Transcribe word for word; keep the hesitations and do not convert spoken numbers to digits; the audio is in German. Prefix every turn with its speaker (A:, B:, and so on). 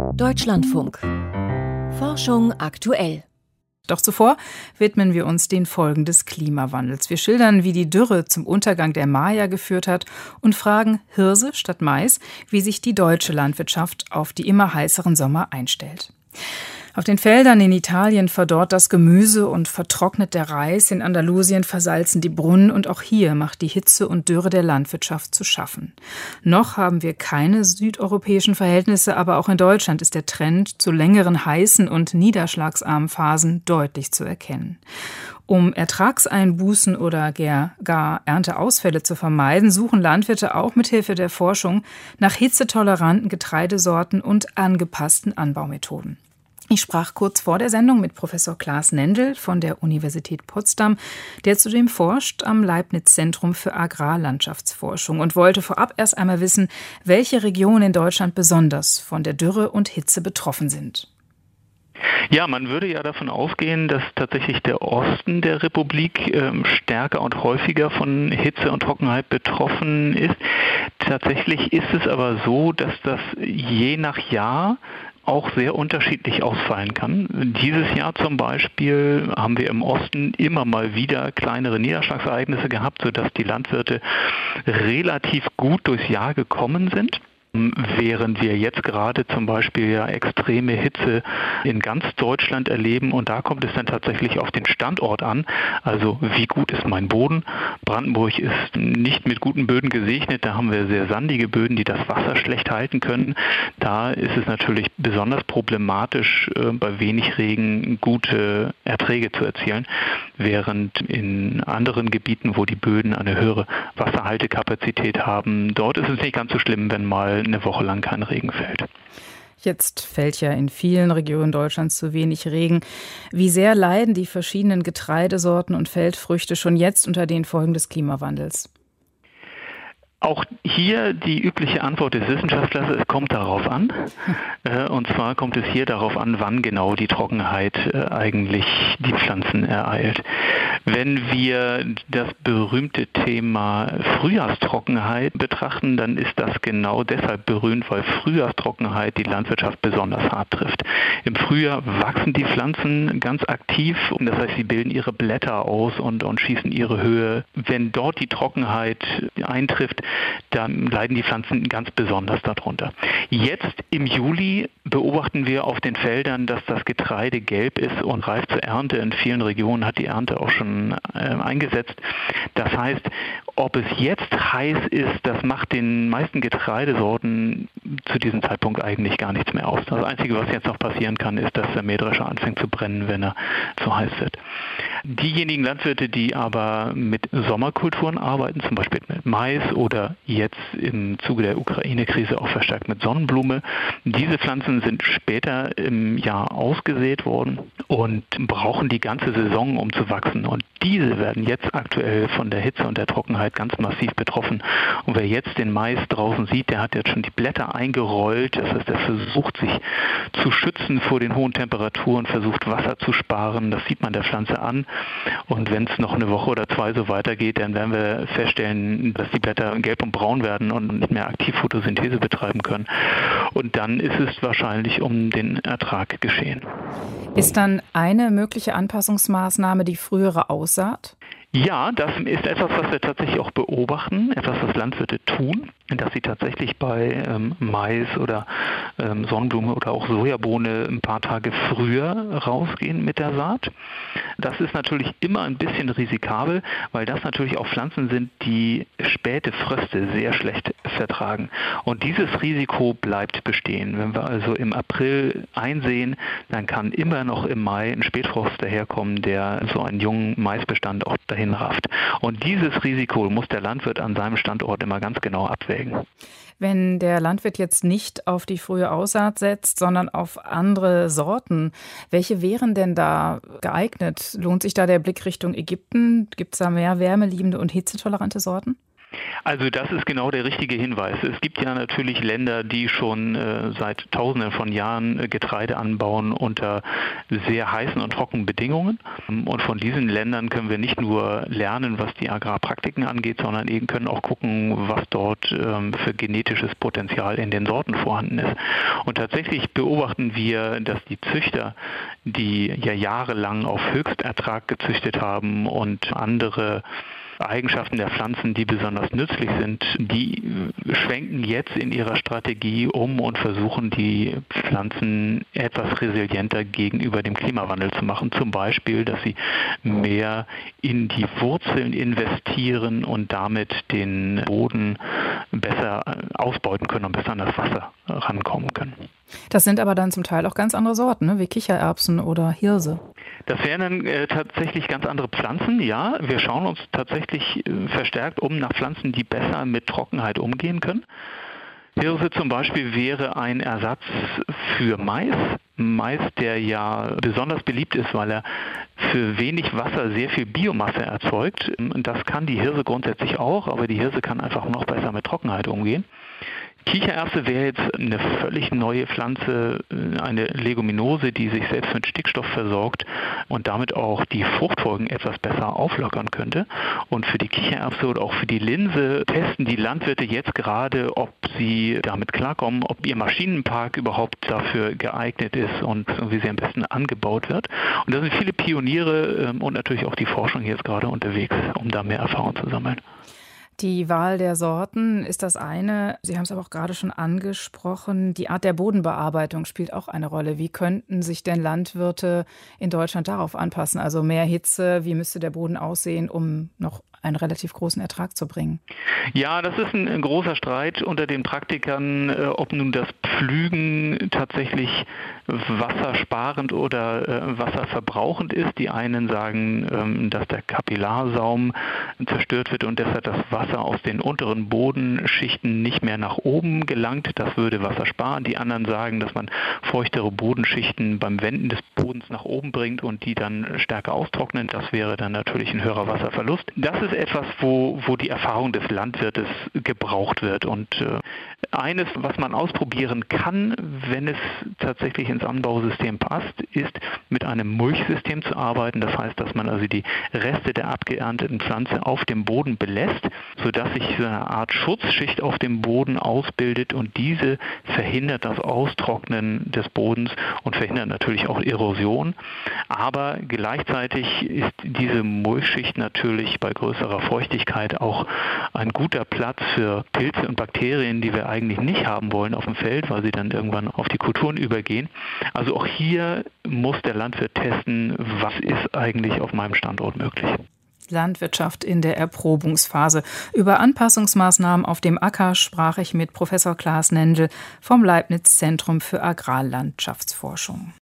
A: Deutschlandfunk. Forschung aktuell.
B: Doch zuvor widmen wir uns den Folgen des Klimawandels. Wir schildern, wie die Dürre zum Untergang der Maya geführt hat und fragen Hirse statt Mais, wie sich die deutsche Landwirtschaft auf die immer heißeren Sommer einstellt. Auf den Feldern in Italien verdorrt das Gemüse und vertrocknet der Reis. In Andalusien versalzen die Brunnen und auch hier macht die Hitze und Dürre der Landwirtschaft zu schaffen. Noch haben wir keine südeuropäischen Verhältnisse, aber auch in Deutschland ist der Trend zu längeren heißen und niederschlagsarmen Phasen deutlich zu erkennen. Um Ertragseinbußen oder gar Ernteausfälle zu vermeiden, suchen Landwirte auch mithilfe der Forschung nach hitzetoleranten Getreidesorten und angepassten Anbaumethoden. Ich sprach kurz vor der Sendung mit Professor Klaas Nendel von der Universität Potsdam, der zudem forscht am Leibniz-Zentrum für Agrarlandschaftsforschung und wollte vorab erst einmal wissen, welche Regionen in Deutschland besonders von der Dürre und Hitze betroffen sind.
C: Ja, man würde ja davon ausgehen, dass tatsächlich der Osten der Republik ähm, stärker und häufiger von Hitze und Trockenheit betroffen ist. Tatsächlich ist es aber so, dass das je nach Jahr auch sehr unterschiedlich ausfallen kann. Dieses Jahr zum Beispiel haben wir im Osten immer mal wieder kleinere Niederschlagsereignisse gehabt, sodass die Landwirte relativ gut durchs Jahr gekommen sind. Während wir jetzt gerade zum Beispiel ja extreme Hitze in ganz Deutschland erleben und da kommt es dann tatsächlich auf den Standort an, also wie gut ist mein Boden. Brandenburg ist nicht mit guten Böden gesegnet, da haben wir sehr sandige Böden, die das Wasser schlecht halten können. Da ist es natürlich besonders problematisch, bei wenig Regen gute Erträge zu erzielen, während in anderen Gebieten, wo die Böden eine höhere Wasserhaltekapazität haben, dort ist es nicht ganz so schlimm, wenn mal eine Woche lang kein Regen fällt.
B: Jetzt fällt ja in vielen Regionen Deutschlands zu wenig Regen. Wie sehr leiden die verschiedenen Getreidesorten und Feldfrüchte schon jetzt unter den Folgen des Klimawandels?
C: Auch hier die übliche Antwort des Wissenschaftlers, es kommt darauf an. Und zwar kommt es hier darauf an, wann genau die Trockenheit eigentlich die Pflanzen ereilt. Wenn wir das berühmte Thema Frühjahrstrockenheit betrachten, dann ist das genau deshalb berühmt, weil Frühjahrstrockenheit die Landwirtschaft besonders hart trifft. Im Frühjahr wachsen die Pflanzen ganz aktiv, das heißt, sie bilden ihre Blätter aus und, und schießen ihre Höhe. Wenn dort die Trockenheit eintrifft, dann leiden die Pflanzen ganz besonders darunter. Jetzt im Juli beobachten wir auf den Feldern, dass das Getreide gelb ist und reif zur Ernte. In vielen Regionen hat die Ernte auch schon äh, eingesetzt. Das heißt, ob es jetzt heiß ist, das macht den meisten Getreidesorten zu diesem Zeitpunkt eigentlich gar nichts mehr aus. Das Einzige, was jetzt noch passieren kann, ist, dass der Mähdrescher anfängt zu brennen, wenn er zu heiß wird. Diejenigen Landwirte, die aber mit Sommerkulturen arbeiten, zum Beispiel mit Mais oder jetzt im Zuge der Ukraine-Krise auch verstärkt mit Sonnenblume, diese Pflanzen sind später im Jahr ausgesät worden und brauchen die ganze Saison, um zu wachsen. Und diese werden jetzt aktuell von der Hitze und der Trockenheit ganz massiv betroffen. Und wer jetzt den Mais draußen sieht, der hat jetzt schon die Blätter eingerollt. Das heißt, er versucht sich zu schützen vor den hohen Temperaturen, versucht Wasser zu sparen. Das sieht man der Pflanze an. Und wenn es noch eine Woche oder zwei so weitergeht, dann werden wir feststellen, dass die Blätter gelb und braun werden und nicht mehr aktiv Photosynthese betreiben können. Und dann ist es wahrscheinlich um den Ertrag geschehen.
B: Ist dann eine mögliche Anpassungsmaßnahme die frühere Aussaat?
C: Ja, das ist etwas, was wir tatsächlich auch beobachten, etwas, was Landwirte tun, dass sie tatsächlich bei ähm, Mais oder ähm, Sonnenblume oder auch Sojabohne ein paar Tage früher rausgehen mit der Saat. Das ist natürlich immer ein bisschen risikabel, weil das natürlich auch Pflanzen sind, die späte Fröste sehr schlecht vertragen. Und dieses Risiko bleibt bestehen. Wenn wir also im April einsehen, dann kann immer noch im Mai ein Spätfrost daherkommen, der so einen jungen Maisbestand auch dahin rafft. Und dieses Risiko muss der Landwirt an seinem Standort immer ganz genau abwägen.
B: Wenn der Landwirt jetzt nicht auf die frühe Aussaat setzt, sondern auf andere Sorten, welche wären denn da geeignet? Lohnt sich da der Blick Richtung Ägypten? Gibt es da mehr wärmeliebende und hitzetolerante Sorten?
C: Also das ist genau der richtige Hinweis. Es gibt ja natürlich Länder, die schon äh, seit Tausenden von Jahren äh, Getreide anbauen unter sehr heißen und trockenen Bedingungen. Und von diesen Ländern können wir nicht nur lernen, was die Agrarpraktiken angeht, sondern eben können auch gucken, was dort ähm, für genetisches Potenzial in den Sorten vorhanden ist. Und tatsächlich beobachten wir, dass die Züchter, die ja jahrelang auf Höchstertrag gezüchtet haben und andere Eigenschaften der Pflanzen, die besonders nützlich sind, die schwenken jetzt in ihrer Strategie um und versuchen, die Pflanzen etwas resilienter gegenüber dem Klimawandel zu machen. Zum Beispiel, dass sie mehr in die Wurzeln investieren und damit den Boden besser ausbeuten können und besser an das Wasser rankommen können.
B: Das sind aber dann zum Teil auch ganz andere Sorten, ne? Wie Kichererbsen oder Hirse.
C: Das wären dann äh, tatsächlich ganz andere Pflanzen, ja. Wir schauen uns tatsächlich äh, verstärkt um nach Pflanzen, die besser mit Trockenheit umgehen können. Hirse zum Beispiel wäre ein Ersatz für Mais. Mais, der ja besonders beliebt ist, weil er für wenig Wasser sehr viel Biomasse erzeugt. Das kann die Hirse grundsätzlich auch, aber die Hirse kann einfach noch besser mit Trockenheit umgehen. Kichererbse wäre jetzt eine völlig neue Pflanze, eine Leguminose, die sich selbst mit Stickstoff versorgt und damit auch die Fruchtfolgen etwas besser auflockern könnte. Und für die Kichererbse oder auch für die Linse testen die Landwirte jetzt gerade, ob sie damit klarkommen, ob ihr Maschinenpark überhaupt dafür geeignet ist und wie sie am besten angebaut wird. Und da sind viele Pioniere und natürlich auch die Forschung jetzt gerade unterwegs, um da mehr Erfahrung zu sammeln.
B: Die Wahl der Sorten ist das eine. Sie haben es aber auch gerade schon angesprochen. Die Art der Bodenbearbeitung spielt auch eine Rolle. Wie könnten sich denn Landwirte in Deutschland darauf anpassen? Also mehr Hitze, wie müsste der Boden aussehen, um noch einen relativ großen Ertrag zu bringen?
C: Ja, das ist ein, ein großer Streit unter den Praktikern, äh, ob nun das Pflügen tatsächlich wassersparend oder äh, wasserverbrauchend ist. Die einen sagen, ähm, dass der Kapillarsaum zerstört wird und deshalb das Wasser aus den unteren Bodenschichten nicht mehr nach oben gelangt. Das würde Wasser sparen. Die anderen sagen, dass man feuchtere Bodenschichten beim Wenden des Bodens nach oben bringt und die dann stärker austrocknen. Das wäre dann natürlich ein höherer Wasserverlust. Das ist etwas, wo, wo die Erfahrung des Landwirtes gebraucht wird. Und äh, eines, was man ausprobieren kann, wenn es tatsächlich ins Anbausystem passt, ist mit einem Mulchsystem zu arbeiten. Das heißt, dass man also die Reste der abgeernteten Pflanze auf dem Boden belässt, sodass sich so eine Art Schutzschicht auf dem Boden ausbildet und diese verhindert das Austrocknen des Bodens und verhindert natürlich auch Erosion. Aber gleichzeitig ist diese Mulchschicht natürlich bei größerer Feuchtigkeit auch ein guter Platz für Pilze und Bakterien, die wir eigentlich nicht haben wollen auf dem Feld, weil sie dann irgendwann auf die Kulturen übergehen. Also auch hier muss der Landwirt testen, was ist eigentlich auf meinem Standort möglich.
B: Landwirtschaft in der Erprobungsphase. Über Anpassungsmaßnahmen auf dem Acker sprach ich mit Professor Klaas Nendl vom Leibniz Zentrum für Agrarlandschaftsforschung.